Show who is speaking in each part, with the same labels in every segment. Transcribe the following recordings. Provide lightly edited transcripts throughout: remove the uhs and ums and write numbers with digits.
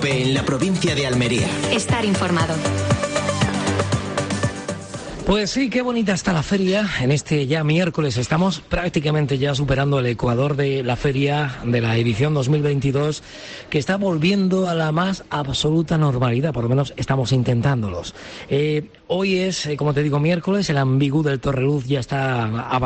Speaker 1: COPE en la provincia de Almería.
Speaker 2: Estar informado.
Speaker 3: Pues sí, qué bonita está la feria. En este ya miércoles estamos prácticamente ya superando el ecuador de la feria de la edición 2022, que está volviendo a la más absoluta normalidad, por lo menos estamos intentándolos. Hoy es, como te digo, miércoles, el Ambigú del Torreluz ya está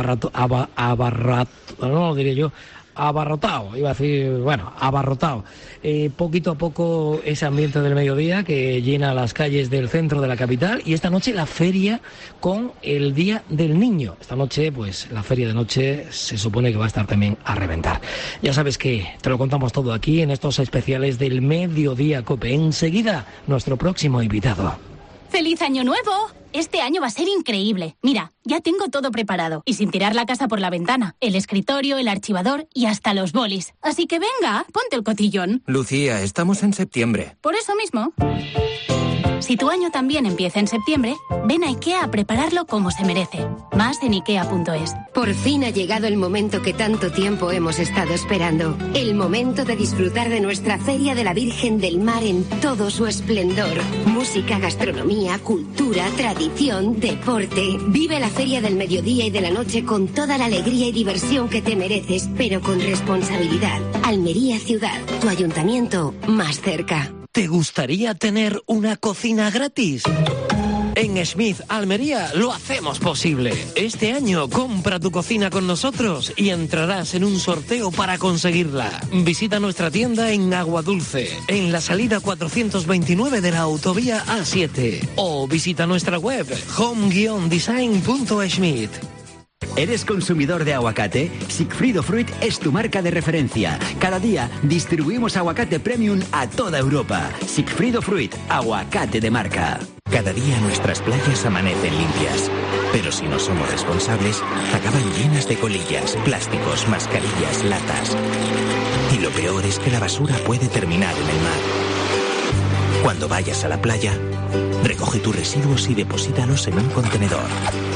Speaker 3: abarrotado, iba a decir, bueno, abarrotado. Poquito a poco ese ambiente del mediodía que llena las calles del centro de la capital, y esta noche la feria con el Día del Niño. Esta noche, pues la feria de noche se supone que va a estar también a reventar. Ya sabes que te lo contamos todo aquí en estos especiales del Mediodía COPE. Enseguida, nuestro próximo invitado.
Speaker 4: ¡Feliz Año Nuevo! Este año va a ser increíble. Mira, ya tengo todo preparado. Y sin tirar la casa por la ventana. El escritorio, el archivador y hasta los bolis. Así que venga, ponte el cotillón.
Speaker 5: Lucía, estamos en septiembre.
Speaker 4: Por eso mismo. Si tu año también empieza en septiembre, ven a IKEA a prepararlo como se merece. Más en IKEA.es.
Speaker 6: Por fin ha llegado el momento que tanto tiempo hemos estado esperando. El momento de disfrutar de nuestra Feria de la Virgen del Mar en todo su esplendor. Música, gastronomía, cultura, tradición, deporte. Vive la Feria del Mediodía y de la Noche con toda la alegría y diversión que te mereces, pero con responsabilidad. Almería Ciudad, tu ayuntamiento más cerca.
Speaker 3: ¿Te gustaría tener una cocina gratis? En Schmidt Almería lo hacemos posible. Este año compra tu cocina con nosotros y entrarás en un sorteo para conseguirla. Visita nuestra tienda en Aguadulce, en la salida 429 de la autovía A7. O visita nuestra web home-design.schmidt.
Speaker 7: ¿Eres consumidor de aguacate? Sigfrido Fruit es tu marca de referencia. Cada día distribuimos aguacate premium a toda Europa. Sigfrido Fruit, aguacate de marca.
Speaker 8: Cada día nuestras playas amanecen limpias. Pero si no somos responsables, acaban llenas de colillas, plásticos, mascarillas, latas. Y lo peor es que la basura puede terminar en el mar. Cuando vayas a la playa, recoge tus residuos y deposítalos en un contenedor.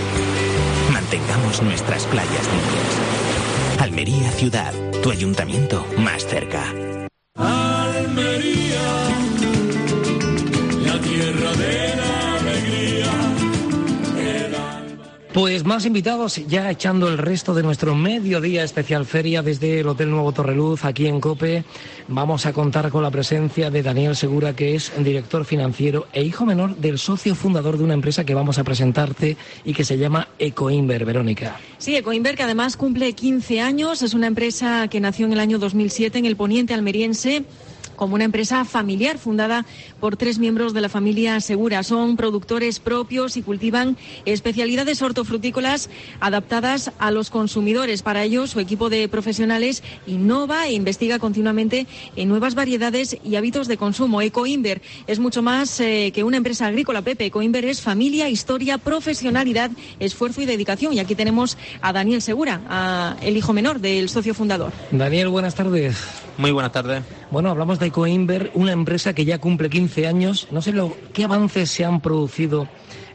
Speaker 8: Mantengamos nuestras playas limpias. Almería Ciudad, tu ayuntamiento más cerca.
Speaker 9: Almería, la tierra de la alegría.
Speaker 3: Pues más invitados, ya echando el resto de nuestro mediodía especial feria desde el Hotel Nuevo Torreluz, aquí en COPE. Vamos a contar con la presencia de Daniel Segura, que es director financiero e hijo menor del socio fundador de una empresa que vamos a presentarte y que se llama Ecoinver, Verónica.
Speaker 10: Sí, Ecoinver, que además cumple 15 años, es una empresa que nació en el año 2007 en el poniente almeriense, como una empresa familiar fundada por 3 miembros de la familia Segura. Son productores propios y cultivan especialidades hortofrutícolas adaptadas a los consumidores. Para ello, su equipo de profesionales innova e investiga continuamente en nuevas variedades y hábitos de consumo. Ecoinver es mucho más que una empresa agrícola, Pepe. Ecoinver es familia, historia, profesionalidad, esfuerzo y dedicación. Y aquí tenemos a Daniel Segura, el hijo menor del socio fundador.
Speaker 3: Daniel, buenas tardes.
Speaker 11: Muy buenas tardes.
Speaker 3: Bueno, hablamos de Ecoinver, una empresa que ya cumple 15 años. No sé qué avances se han producido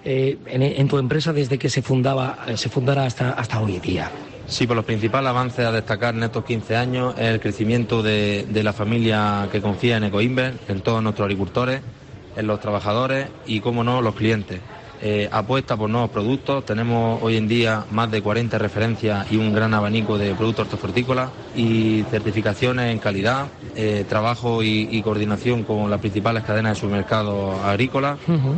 Speaker 3: en tu empresa desde que se fundara hasta hoy día.
Speaker 11: Sí, pues los principales avances a destacar en estos 15 años es el crecimiento de la familia que confía en Ecoinver, en todos nuestros agricultores, en los trabajadores y, cómo no, los clientes. Apuesta por nuevos productos. Tenemos hoy en día más de 40 referencias y un gran abanico de productos hortofrutícolas y certificaciones en calidad, trabajo y coordinación con las principales cadenas de supermercados agrícolas. Uh-huh.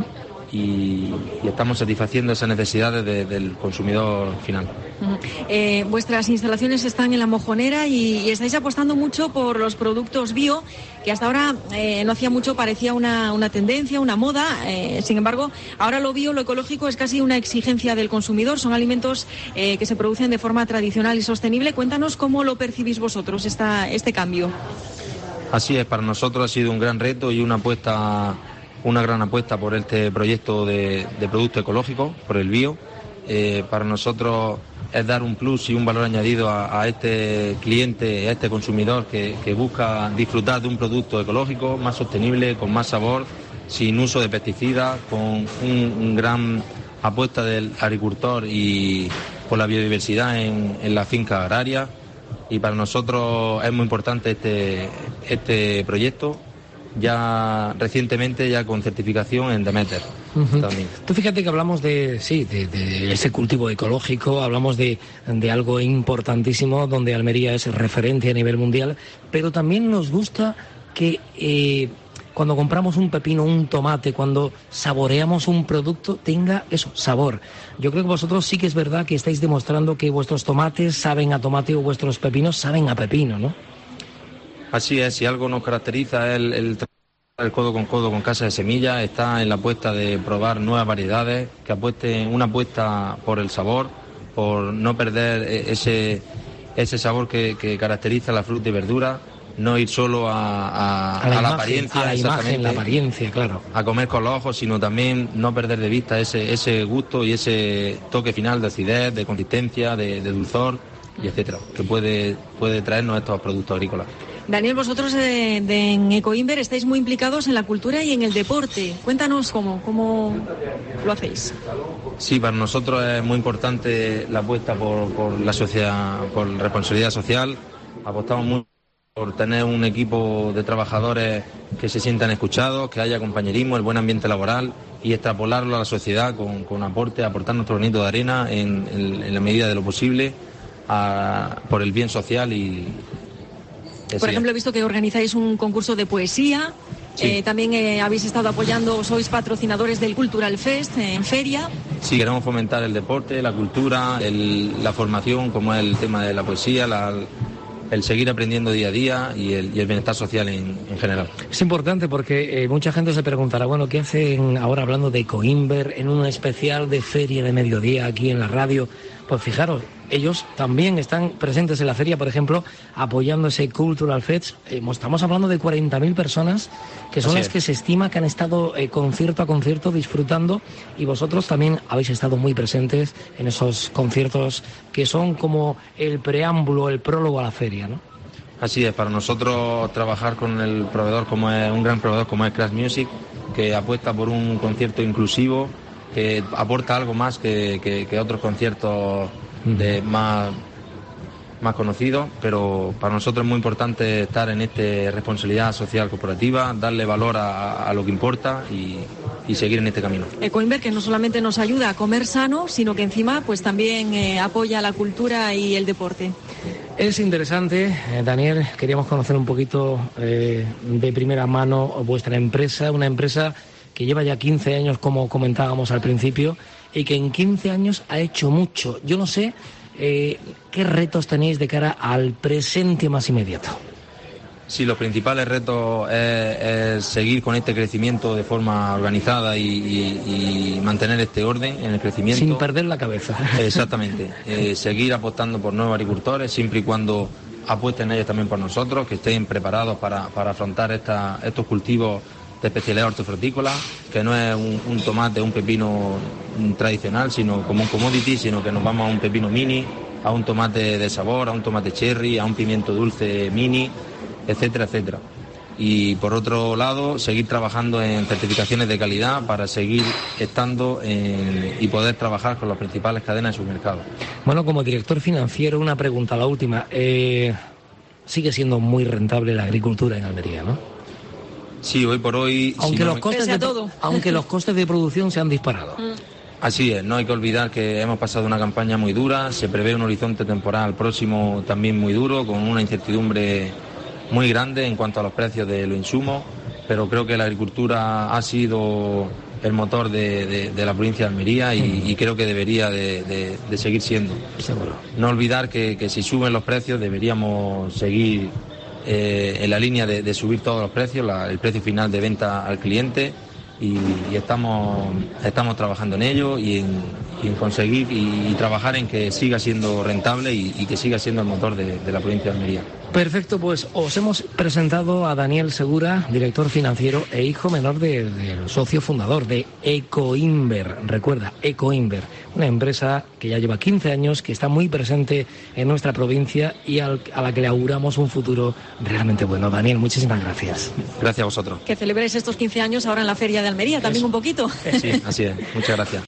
Speaker 11: Y estamos satisfaciendo esas necesidades del consumidor final.
Speaker 10: Vuestras instalaciones están en La Mojonera y estáis apostando mucho por los productos bio, que hasta ahora no hacía mucho, parecía una tendencia, una moda. Sin embargo, ahora lo bio, lo ecológico es casi una exigencia del consumidor. Son alimentos que se producen de forma tradicional y sostenible. Cuéntanos cómo lo percibís vosotros, este cambio.
Speaker 11: Así es, para nosotros ha sido un gran reto y una gran apuesta por este proyecto de producto ecológico, por el bio. Para nosotros es dar un plus y un valor añadido a este cliente, a este consumidor que busca disfrutar de un producto ecológico, más sostenible, con más sabor, sin uso de pesticidas, con un gran apuesta del agricultor y por la biodiversidad en la finca agraria. Y para nosotros es muy importante este proyecto ya recientemente ya con certificación en Demeter. También.
Speaker 3: Tú fíjate que hablamos de ese cultivo ecológico, hablamos de algo importantísimo donde Almería es referente a nivel mundial, pero también nos gusta que cuando compramos un pepino, un tomate, cuando saboreamos un producto, tenga eso, sabor. Yo creo que vosotros sí que es verdad que estáis demostrando que vuestros tomates saben a tomate o vuestros pepinos saben a pepino, ¿no?
Speaker 11: Así es, si algo nos caracteriza es el codo con Casa de Semillas, está en la apuesta de probar nuevas variedades, que apuesten una apuesta por el sabor, por no perder ese sabor que caracteriza la fruta y verdura, no ir solo a la imagen, apariencia,
Speaker 3: a la imagen, la apariencia, claro,
Speaker 11: a comer con los ojos, sino también no perder de vista ese gusto y ese toque final de acidez, de consistencia, de dulzor, y etcétera, que puede traernos estos productos agrícolas.
Speaker 10: Daniel, vosotros en Ecoimber estáis muy implicados en la cultura y en el deporte. Cuéntanos cómo lo hacéis.
Speaker 11: Sí, para nosotros es muy importante la apuesta por la sociedad, por responsabilidad social. Apostamos mucho por tener un equipo de trabajadores que se sientan escuchados, que haya compañerismo, el buen ambiente laboral y extrapolarlo a la sociedad con aportar nuestro granito de arena en la medida de lo posible por el bien social y...
Speaker 10: Por ejemplo, he visto que organizáis un concurso de poesía, sí. También habéis estado apoyando, sois patrocinadores del Cultural Fest en feria.
Speaker 11: Sí, queremos fomentar el deporte, la cultura, la formación, como es el tema de la poesía, el seguir aprendiendo día a día y el bienestar social en general.
Speaker 3: Es importante porque mucha gente se preguntará, bueno, ¿qué hacen ahora hablando de Ecoimber en un especial de feria de mediodía aquí en la radio? Pues fijaros, ellos también están presentes en la feria, por ejemplo, apoyando ese Cultural Fest. Estamos hablando de 40.000 personas que son las que se estima que han estado concierto a concierto disfrutando, y vosotros también habéis estado muy presentes en esos conciertos que son como el preámbulo, el prólogo a la feria, ¿no?
Speaker 11: Así es, para nosotros trabajar con el proveedor como es un gran proveedor como es Crash Music, que apuesta por un concierto inclusivo, que aporta algo más que otros conciertos más conocidos, pero para nosotros es muy importante estar en esta responsabilidad social corporativa, darle valor a lo que importa y seguir en este camino.
Speaker 10: Ecoimber, que no solamente nos ayuda a comer sano, sino que encima pues también apoya la cultura y el deporte.
Speaker 3: Es interesante, Daniel, queríamos conocer un poquito de primera mano vuestra empresa, una empresa que lleva ya 15 años, como comentábamos al principio, y que en 15 años ha hecho mucho. Yo no sé qué retos tenéis de cara al presente más inmediato.
Speaker 11: Sí, los principales retos es seguir con este crecimiento de forma organizada y mantener este orden en el crecimiento.
Speaker 3: Sin perder la cabeza.
Speaker 11: Exactamente. Seguir apostando por nuevos agricultores, siempre y cuando apuesten ellos también por nosotros, que estén preparados para afrontar estos cultivos de especialidad hortofrutícola, que no es un tomate, un pepino tradicional, sino como un commodity, sino que nos vamos a un pepino mini, a un tomate de sabor, a un tomate cherry, a un pimiento dulce mini, etcétera, etcétera. Y por otro lado, seguir trabajando en certificaciones de calidad para seguir estando y poder trabajar con las principales cadenas de supermercados.
Speaker 3: Bueno, como director financiero, una pregunta, la última. Sigue siendo muy rentable la agricultura en Almería, ¿no?
Speaker 11: Sí, hoy por hoy...
Speaker 3: Aunque los costes de producción se han disparado.
Speaker 11: Así es, no hay que olvidar que hemos pasado una campaña muy dura, se prevé un horizonte temporal próximo también muy duro, con una incertidumbre muy grande en cuanto a los precios de los insumos, pero creo que la agricultura ha sido el motor de la provincia de Almería y creo que debería de seguir siendo.
Speaker 3: Seguro.
Speaker 11: No olvidar que si suben los precios deberíamos seguir en la línea de subir todos los precios, el precio final de venta al cliente, y estamos trabajando en ello y en conseguir y trabajar en que siga siendo rentable y que siga siendo el motor de la provincia de Almería.
Speaker 3: Perfecto, pues os hemos presentado a Daniel Segura, director financiero e hijo menor del socio fundador de Ecoimber. Recuerda, Ecoimber, una empresa que ya lleva 15 años, que está muy presente en nuestra provincia y a la que le auguramos un futuro realmente bueno. Daniel, muchísimas gracias.
Speaker 11: Gracias a vosotros.
Speaker 10: Que celebréis estos 15 años ahora en la Feria de Almería, también un poquito.
Speaker 11: Sí, así es. Muchas gracias.